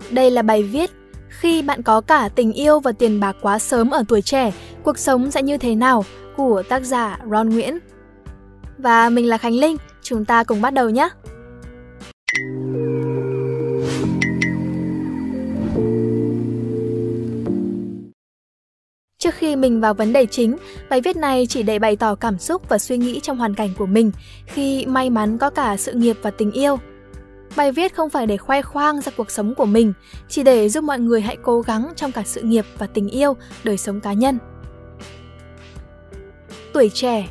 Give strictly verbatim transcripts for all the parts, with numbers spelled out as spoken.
Đây là bài viết Khi bạn có cả tình yêu và tiền bạc quá sớm ở tuổi trẻ, cuộc sống sẽ như thế nào của tác giả Ron Nguyễn. Và mình là Khánh Linh, chúng ta cùng bắt đầu nhé! Trước khi mình vào vấn đề chính, bài viết này chỉ để bày tỏ cảm xúc và suy nghĩ trong hoàn cảnh của mình khi may mắn có cả sự nghiệp và tình yêu. Bài viết không phải để khoe khoang ra cuộc sống của mình, chỉ để giúp mọi người hãy cố gắng trong cả sự nghiệp và tình yêu, đời sống cá nhân. Tuổi trẻ.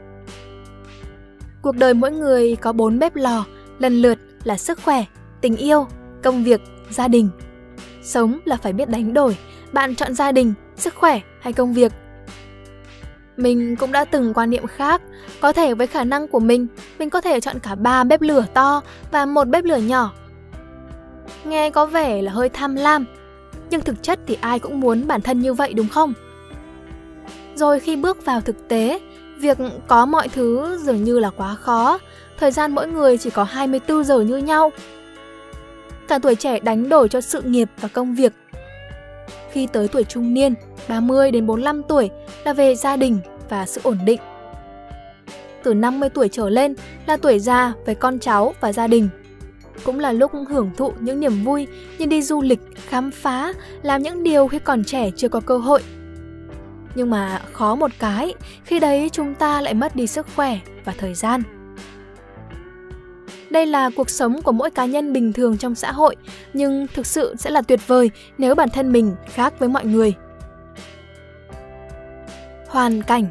Cuộc đời mỗi người có bốn bếp lò, lần lượt là sức khỏe, tình yêu, công việc, gia đình. Sống là phải biết đánh đổi, bạn chọn gia đình, sức khỏe hay công việc. Mình cũng đã từng quan niệm khác, có thể với khả năng của mình, mình có thể chọn cả ba bếp lửa to và một bếp lửa nhỏ. Nghe có vẻ là hơi tham lam, nhưng thực chất thì ai cũng muốn bản thân như vậy đúng không? Rồi khi bước vào thực tế, việc có mọi thứ dường như là quá khó, thời gian mỗi người chỉ có hai mươi tư giờ như nhau. Cả tuổi trẻ đánh đổi cho sự nghiệp và công việc. Khi tới tuổi trung niên, ba mươi đến bốn mươi lăm tuổi là về gia đình và sự ổn định. Từ năm mươi tuổi trở lên là tuổi già với con cháu và gia đình. Cũng là lúc hưởng thụ những niềm vui như đi du lịch, khám phá, làm những điều khi còn trẻ chưa có cơ hội. Nhưng mà khó một cái, khi đấy chúng ta lại mất đi sức khỏe và thời gian. Đây là cuộc sống của mỗi cá nhân bình thường trong xã hội, nhưng thực sự sẽ là tuyệt vời nếu bản thân mình khác với mọi người. Hoàn cảnh.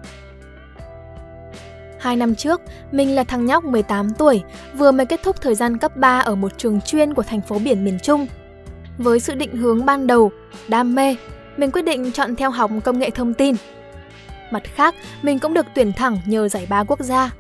Hai năm trước, mình là thằng nhóc mười tám tuổi, vừa mới kết thúc thời gian cấp ba ở một trường chuyên của thành phố biển miền Trung. Với sự định hướng ban đầu, đam mê, mình quyết định chọn theo học công nghệ thông tin. Mặt khác, mình cũng được tuyển thẳng nhờ giải ba quốc gia.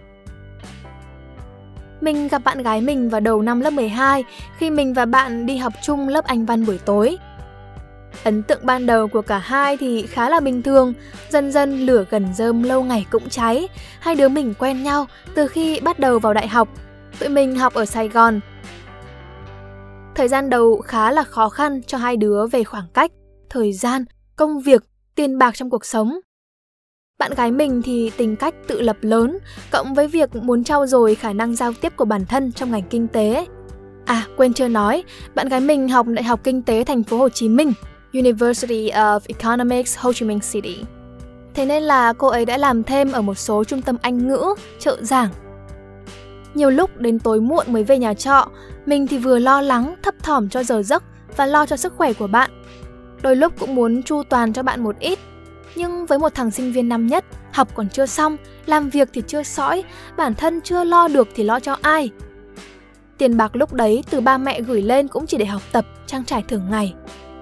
Mình gặp bạn gái mình vào đầu năm lớp mười hai khi mình và bạn đi học chung lớp Anh văn buổi tối. Ấn tượng ban đầu của cả hai thì khá là bình thường, dần dần lửa gần rơm lâu ngày cũng cháy. Hai đứa mình quen nhau từ khi bắt đầu vào đại học, tụi mình học ở Sài Gòn. Thời gian đầu khá là khó khăn cho hai đứa về khoảng cách, thời gian, công việc, tiền bạc trong cuộc sống. Bạn gái mình thì tính cách tự lập lớn, cộng với việc muốn trau dồi khả năng giao tiếp của bản thân trong ngành kinh tế. À, quên chưa nói, bạn gái mình học Đại học Kinh tế Thành phố Hồ Chí Minh, University of Economics Ho Chi Minh City. Thế nên là cô ấy đã làm thêm ở một số trung tâm Anh ngữ, trợ giảng. Nhiều lúc đến tối muộn mới về nhà trọ, mình thì vừa lo lắng, thấp thỏm cho giờ giấc và lo cho sức khỏe của bạn. Đôi lúc cũng muốn chu toàn cho bạn một ít. Nhưng với một thằng sinh viên năm nhất, học còn chưa xong, làm việc thì chưa sõi, bản thân chưa lo được thì lo cho ai? Tiền bạc lúc đấy từ ba mẹ gửi lên cũng chỉ để học tập, trang trải thường ngày.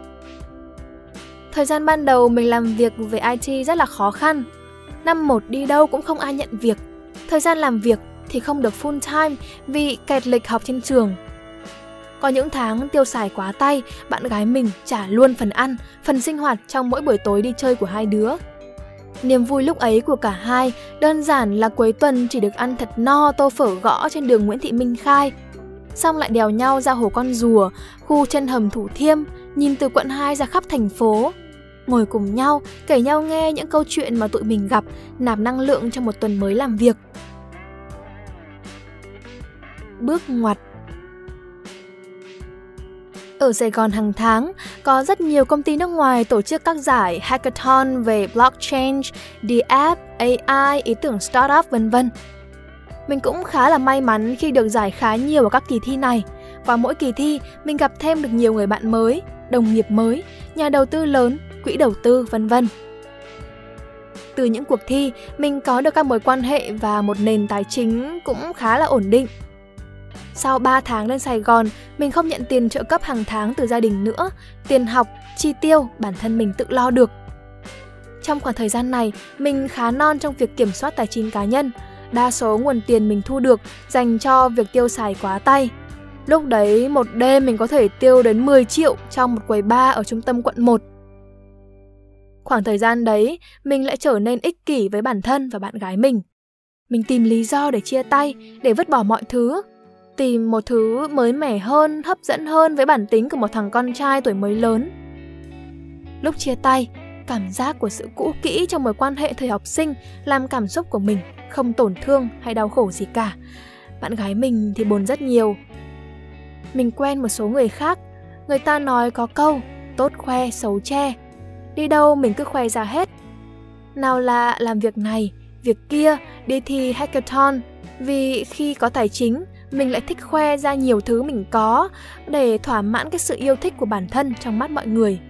Thời gian ban đầu mình làm việc về i tê rất là khó khăn. Năm một đi đâu cũng không ai nhận việc. Thời gian làm việc thì không được full time vì kẹt lịch học trên trường. Có những tháng tiêu xài quá tay, bạn gái mình trả luôn phần ăn, phần sinh hoạt trong mỗi buổi tối đi chơi của hai đứa. Niềm vui lúc ấy của cả hai đơn giản là cuối tuần chỉ được ăn thật no tô phở gõ trên đường Nguyễn Thị Minh Khai. Xong lại đèo nhau ra hồ Con Rùa, khu chân hầm Thủ Thiêm, nhìn từ quận hai ra khắp thành phố. Ngồi cùng nhau, kể nhau nghe những câu chuyện mà tụi mình gặp, nạp năng lượng cho một tuần mới làm việc. Bước ngoặt. Ở Sài Gòn hàng tháng, có rất nhiều công ty nước ngoài tổ chức các giải hackathon về blockchain, the app, a i, ý tưởng startup vân vân. Mình cũng khá là may mắn khi được giải khá nhiều ở các kỳ thi này. Qua mỗi kỳ thi, mình gặp thêm được nhiều người bạn mới, đồng nghiệp mới, nhà đầu tư lớn, quỹ đầu tư vân vân. Từ những cuộc thi, mình có được các mối quan hệ và một nền tài chính cũng khá là ổn định. Sau ba tháng lên Sài Gòn, mình không nhận tiền trợ cấp hàng tháng từ gia đình nữa, tiền học, chi tiêu, bản thân mình tự lo được. Trong khoảng thời gian này, mình khá non trong việc kiểm soát tài chính cá nhân. Đa số nguồn tiền mình thu được dành cho việc tiêu xài quá tay. Lúc đấy, một đêm mình có thể tiêu đến mười triệu trong một quầy bar ở trung tâm quận một. Khoảng thời gian đấy, mình lại trở nên ích kỷ với bản thân và bạn gái mình. Mình tìm lý do để chia tay, để vứt bỏ mọi thứ. tìm một thứ mới mẻ hơn, hấp dẫn hơn với bản tính của một thằng con trai tuổi mới lớn. Lúc chia tay, cảm giác của sự cũ kỹ trong mối quan hệ thời học sinh làm cảm xúc của mình không tổn thương hay đau khổ gì cả. Bạn gái mình thì buồn rất nhiều. Mình quen một số người khác, người ta nói có câu tốt khoe xấu che. Đi đâu mình cứ khoe ra hết. Nào là làm việc này, việc kia, đi thi hackathon. Vì khi có tài chính, mình lại thích khoe ra nhiều thứ mình có để thỏa mãn cái sự yêu thích của bản thân trong mắt mọi người.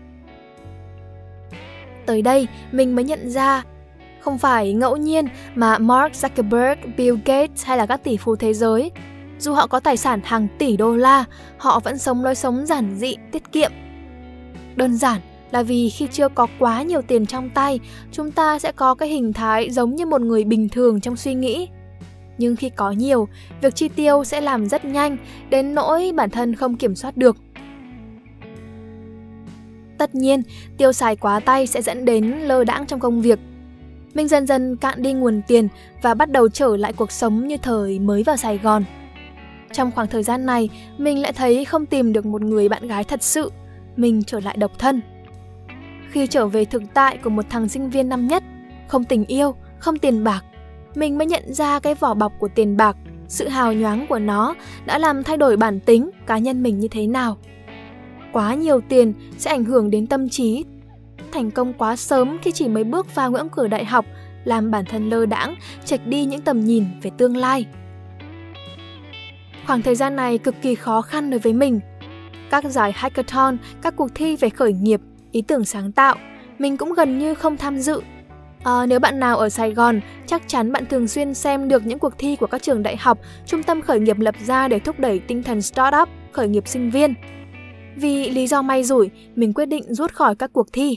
Tới đây, mình mới nhận ra, không phải ngẫu nhiên mà Mark Zuckerberg, Bill Gates hay là các tỷ phú thế giới, dù họ có tài sản hàng tỷ đô la, họ vẫn sống lối sống giản dị, tiết kiệm. Đơn giản là vì khi chưa có quá nhiều tiền trong tay, chúng ta sẽ có cái hình thái giống như một người bình thường trong suy nghĩ. Nhưng khi có nhiều, việc chi tiêu sẽ làm rất nhanh, đến nỗi bản thân không kiểm soát được. Tất nhiên, tiêu xài quá tay sẽ dẫn đến lơ đãng trong công việc. Mình dần dần cạn đi nguồn tiền và bắt đầu trở lại cuộc sống như thời mới vào Sài Gòn. Trong khoảng thời gian này, mình lại thấy không tìm được một người bạn gái thật sự. Mình trở lại độc thân. Khi trở về thực tại của một thằng sinh viên năm nhất, không tình yêu, không tiền bạc, mình mới nhận ra cái vỏ bọc của tiền bạc, sự hào nhoáng của nó đã làm thay đổi bản tính cá nhân mình như thế nào. Quá nhiều tiền sẽ ảnh hưởng đến tâm trí. Thành công quá sớm khi chỉ mới bước vào ngưỡng cửa đại học làm bản thân lơ đãng, chệch đi những tầm nhìn về tương lai. Khoảng thời gian này cực kỳ khó khăn đối với mình. Các giải hackathon, các cuộc thi về khởi nghiệp, ý tưởng sáng tạo, mình cũng gần như không tham dự. À, nếu bạn nào ở Sài Gòn, chắc chắn bạn thường xuyên xem được những cuộc thi của các trường đại học, trung tâm khởi nghiệp lập ra để thúc đẩy tinh thần startup, khởi nghiệp sinh viên. Vì lý do may rủi, mình quyết định rút khỏi các cuộc thi.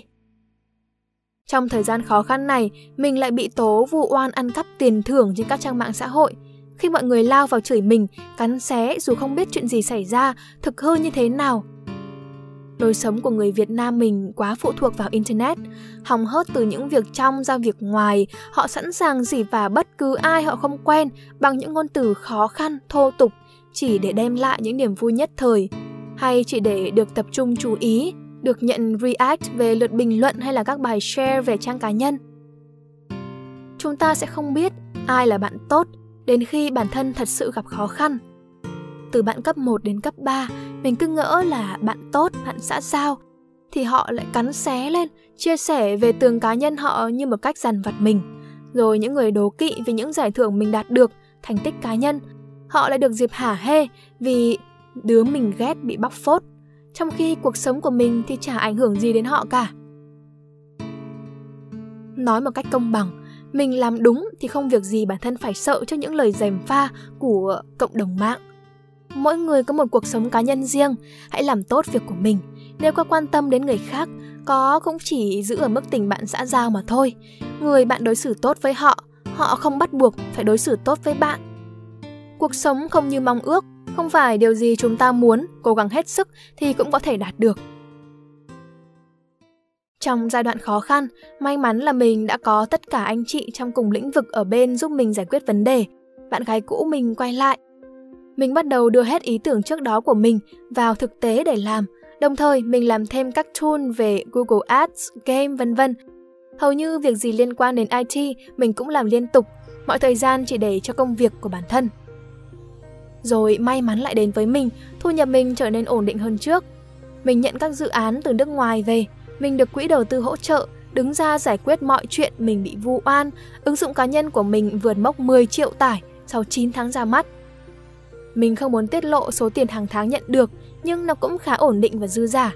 Trong thời gian khó khăn này, mình lại bị tố vu oan ăn cắp tiền thưởng trên các trang mạng xã hội. Khi mọi người lao vào chửi mình, cắn xé dù không biết chuyện gì xảy ra, thực hư như thế nào. Lối sống của người Việt Nam mình quá phụ thuộc vào Internet, hòng hớt từ những việc trong ra việc ngoài, họ sẵn sàng rỉ vả bất cứ ai họ không quen bằng những ngôn từ khó khăn, thô tục, chỉ để đem lại những niềm vui nhất thời, hay chỉ để được tập trung chú ý, được nhận react về lượt bình luận hay là các bài share về trang cá nhân. Chúng ta sẽ không biết ai là bạn tốt đến khi bản thân thật sự gặp khó khăn. Từ bạn cấp một đến cấp ba, mình cứ ngỡ là bạn tốt, bạn xã giao, thì họ lại cắn xé lên, chia sẻ về tường cá nhân họ như một cách dằn vặt mình. Rồi những người đố kỵ vì những giải thưởng mình đạt được, thành tích cá nhân, họ lại được dịp hả hê vì đứa mình ghét bị bóc phốt, trong khi cuộc sống của mình thì chả ảnh hưởng gì đến họ cả. Nói một cách công bằng, mình làm đúng thì không việc gì bản thân phải sợ trước những lời gièm pha của cộng đồng mạng. Mỗi người có một cuộc sống cá nhân riêng, hãy làm tốt việc của mình. Nếu có quan tâm đến người khác, có cũng chỉ giữ ở mức tình bạn xã giao mà thôi. Người bạn đối xử tốt với họ, họ không bắt buộc phải đối xử tốt với bạn. Cuộc sống không như mong ước, không phải điều gì chúng ta muốn, cố gắng hết sức thì cũng có thể đạt được. Trong giai đoạn khó khăn, may mắn là mình đã có tất cả anh chị trong cùng lĩnh vực ở bên giúp mình giải quyết vấn đề. Bạn gái cũ mình quay lại. Mình bắt đầu đưa hết ý tưởng trước đó của mình vào thực tế để làm. Đồng thời mình làm thêm các tool về Google Ads, game vân vân. Hầu như việc gì liên quan đến i tê mình cũng làm liên tục, mọi thời gian chỉ để cho công việc của bản thân. Rồi may mắn lại đến với mình, thu nhập mình trở nên ổn định hơn trước. Mình nhận các dự án từ nước ngoài về, mình được quỹ đầu tư hỗ trợ, đứng ra giải quyết mọi chuyện mình bị vu oan. Ứng dụng cá nhân của mình vượt mốc mười triệu tải sau chín tháng ra mắt. Mình không muốn tiết lộ số tiền hàng tháng nhận được, nhưng nó cũng khá ổn định và dư dả.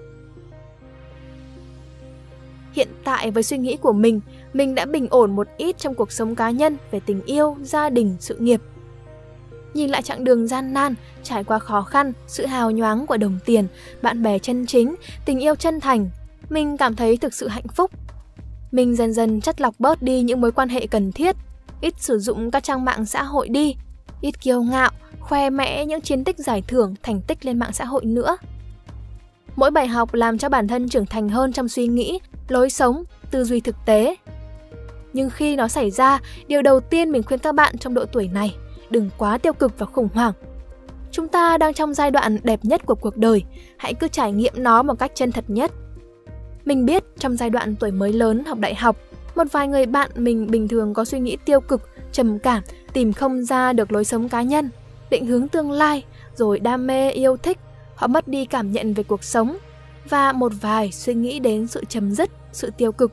Hiện tại với suy nghĩ của mình, mình đã bình ổn một ít trong cuộc sống cá nhân về tình yêu, gia đình, sự nghiệp. Nhìn lại chặng đường gian nan, trải qua khó khăn, sự hào nhoáng của đồng tiền, bạn bè chân chính, tình yêu chân thành, mình cảm thấy thực sự hạnh phúc. Mình dần dần chắt lọc bớt đi những mối quan hệ cần thiết, ít sử dụng các trang mạng xã hội đi, ít kiêu ngạo, khoe mẽ những chiến tích giải thưởng, thành tích lên mạng xã hội nữa. Mỗi bài học làm cho bản thân trưởng thành hơn trong suy nghĩ, lối sống, tư duy thực tế. Nhưng khi nó xảy ra, điều đầu tiên mình khuyên các bạn trong độ tuổi này, đừng quá tiêu cực và khủng hoảng. Chúng ta đang trong giai đoạn đẹp nhất của cuộc đời, hãy cứ trải nghiệm nó một cách chân thật nhất. Mình biết trong giai đoạn tuổi mới lớn học đại học, một vài người bạn mình bình thường có suy nghĩ tiêu cực, trầm cảm, tìm không ra được lối sống cá nhân, định hướng tương lai, rồi đam mê yêu thích, họ mất đi cảm nhận về cuộc sống và một vài suy nghĩ đến sự chấm dứt, sự tiêu cực.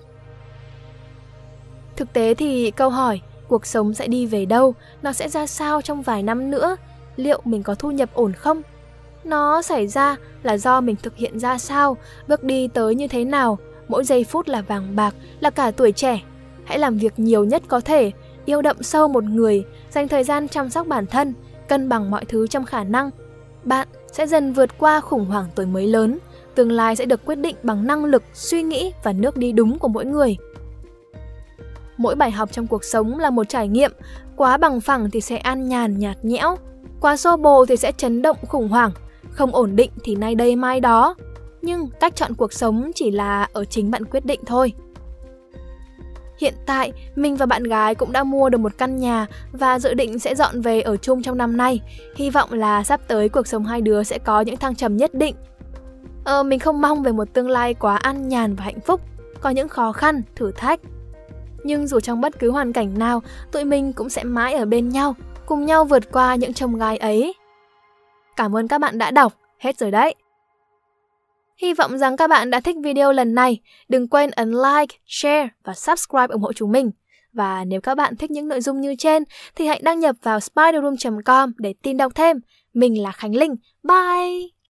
Thực tế thì câu hỏi cuộc sống sẽ đi về đâu, nó sẽ ra sao trong vài năm nữa, liệu mình có thu nhập ổn không? Nó xảy ra là do mình thực hiện ra sao, bước đi tới như thế nào, mỗi giây phút là vàng bạc, là cả tuổi trẻ. Hãy làm việc nhiều nhất có thể, yêu đậm sâu một người, dành thời gian chăm sóc bản thân, cân bằng mọi thứ trong khả năng. Bạn sẽ dần vượt qua khủng hoảng tuổi mới lớn, tương lai sẽ được quyết định bằng năng lực, suy nghĩ và nước đi đúng của mỗi người. Mỗi bài học trong cuộc sống là một trải nghiệm, quá bằng phẳng thì sẽ an nhàn nhạt nhẽo, quá xô bồ thì sẽ chấn động khủng hoảng, không ổn định thì nay đây mai đó. Nhưng cách chọn cuộc sống chỉ là ở chính bạn quyết định thôi. Hiện tại, mình và bạn gái cũng đã mua được một căn nhà và dự định sẽ dọn về ở chung trong năm nay. Hy vọng là sắp tới cuộc sống hai đứa sẽ có những thăng trầm nhất định. Ờ, mình không mong về một tương lai quá an nhàn và hạnh phúc, có những khó khăn, thử thách. Nhưng dù trong bất cứ hoàn cảnh nào, tụi mình cũng sẽ mãi ở bên nhau, cùng nhau vượt qua những chông gai ấy. Cảm ơn các bạn đã đọc, hết rồi đấy. Hy vọng rằng các bạn đã thích video lần này. Đừng quên ấn like, share và subscribe ủng hộ chúng mình. Và nếu các bạn thích những nội dung như trên thì hãy đăng nhập vào spiderroom chấm com để tin đọc thêm. Mình là Khánh Linh. Bye!